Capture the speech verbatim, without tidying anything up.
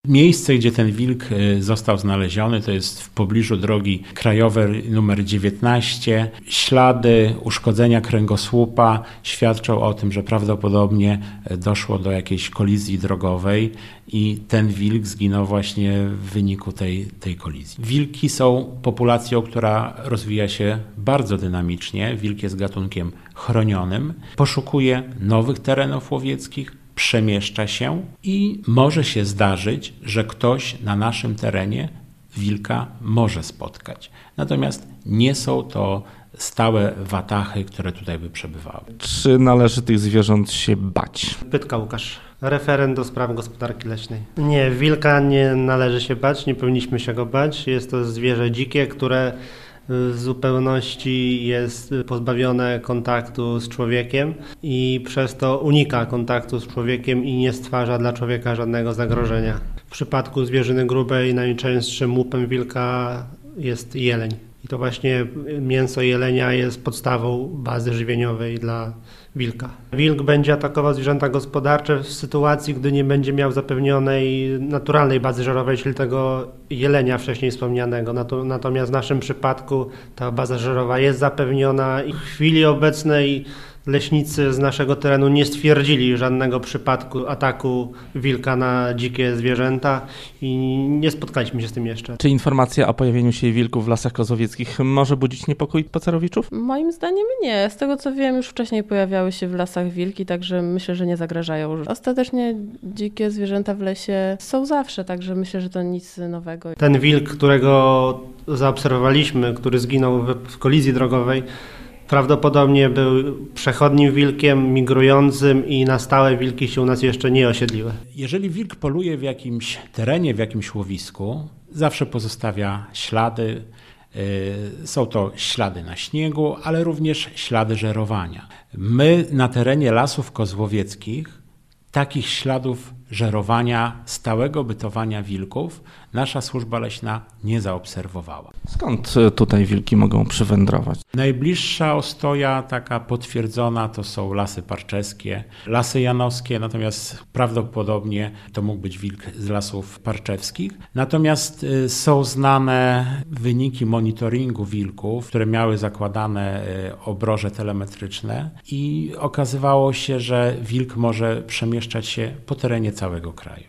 Miejsce, gdzie ten wilk został znaleziony, to jest w pobliżu drogi krajowej numer dziewiętnaście. Ślady uszkodzenia kręgosłupa świadczą o tym, że prawdopodobnie doszło do jakiejś kolizji drogowej i ten wilk zginął właśnie w wyniku tej, tej kolizji. Wilki są populacją, która rozwija się bardzo dynamicznie. Wilk jest gatunkiem chronionym, poszukuje nowych terenów łowieckich, przemieszcza się i może się zdarzyć, że ktoś na naszym terenie wilka może spotkać. Natomiast nie są to stałe watachy, które tutaj by przebywały. Czy należy tych zwierząt się bać? Pytka Łukasz, referent do spraw gospodarki leśnej. Nie, wilka nie należy się bać, nie powinniśmy się go bać. Jest to zwierzę dzikie, które w zupełności jest pozbawione kontaktu z człowiekiem i przez to unika kontaktu z człowiekiem i nie stwarza dla człowieka żadnego zagrożenia. W przypadku zwierzyny grubej najczęstszym łupem wilka jest jeleń. I to właśnie mięso jelenia jest podstawą bazy żywieniowej dla wilka. Wilk będzie atakował zwierzęta gospodarcze w sytuacji, gdy nie będzie miał zapewnionej naturalnej bazy żerowej, czyli tego jelenia wcześniej wspomnianego. Natomiast w naszym przypadku ta baza żerowa jest zapewniona i w chwili obecnej leśnicy z naszego terenu nie stwierdzili żadnego przypadku ataku wilka na dzikie zwierzęta i nie spotkaliśmy się z tym jeszcze. Czy informacja o pojawieniu się wilków w lasach kozłowieckich może budzić niepokój pacerowiczów? Moim zdaniem nie. Z tego co wiem, już wcześniej pojawiały się w lasach wilki, także myślę, że nie zagrażają. Ostatecznie dzikie zwierzęta w lesie są zawsze, także myślę, że to nic nowego. Ten wilk, którego zaobserwowaliśmy, który zginął w kolizji drogowej, prawdopodobnie był przechodnim wilkiem, migrującym i na stałe wilki się u nas jeszcze nie osiedliły. Jeżeli wilk poluje w jakimś terenie, w jakimś łowisku, zawsze pozostawia ślady. Są to ślady na śniegu, ale również ślady żerowania. My na terenie lasów kozłowieckich takich śladów żerowania, stałego bytowania wilków nasza służba leśna nie zaobserwowała. Skąd tutaj wilki mogą przywędrować? Najbliższa ostoja taka potwierdzona to są lasy parczewskie, lasy janowskie, natomiast prawdopodobnie to mógł być wilk z lasów parczewskich. Natomiast są znane wyniki monitoringu wilków, które miały zakładane obroże telemetryczne i okazywało się, że wilk może przemieszczać się po terenie całego kraju.